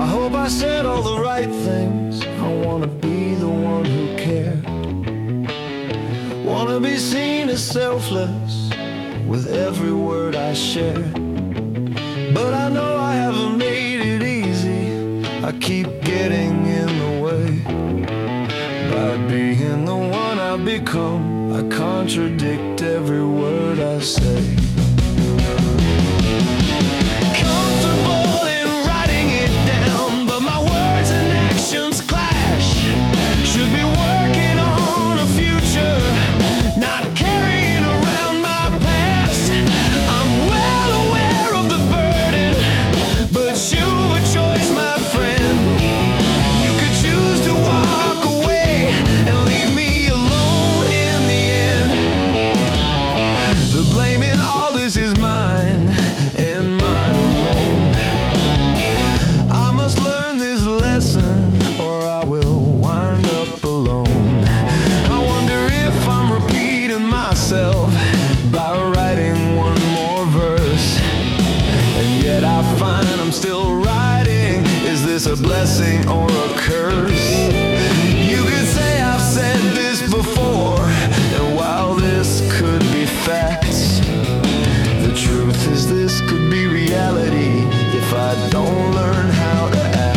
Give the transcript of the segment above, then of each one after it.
I hope I said all the right things. I wanna be the one who cared. Wanna be seen as selfless with every word I share. But I know I haven't made it easy. I keep getting in the way. By being the one I've become, I contradict every word I say. Comfortable in writing it down, but my words and actions clash. Should be working on a future, not carrying around my past. I'm well aware of the burden, but you've a choice, my friend. You could choose to walk away and leave me alone in the end. The blame in all this is mine and mine alone. I must learn this lesson or I will wind up alone. I wonder if I'm repeating myself by writing one more verse. And yet I find I'm still writing. Is this a blessing or a curse? You could say I've said this before, and while this could be facts, the truth is this could be reality if I don't learn how to act.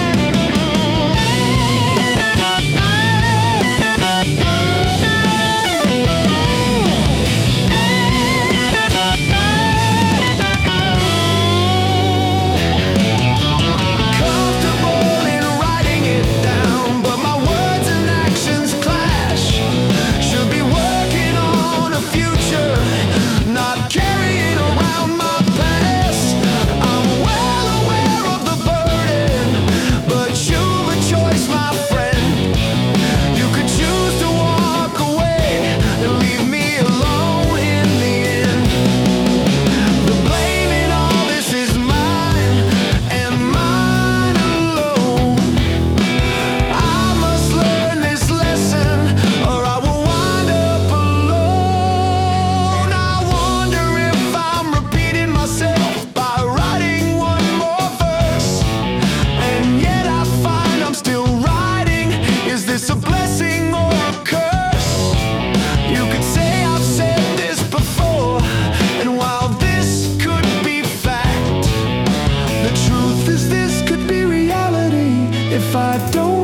Comfortable in writing it down, but my words and actions clash. Should be working on a future, not carrying around my past. I'm well aware of the burden, but you've a choice, my friend. You could choose to walk away and leave me alone in the end. The blame in all this is mine and mine alone. I must learn this lesson or I will wind up alone. I wonder if I'm repeating myself by writing one more verse. And yet I find I'm still writing. Is this a blessing or a curse? You could say I've said this before, and while this could be fact, the truth is this could be reality if I don't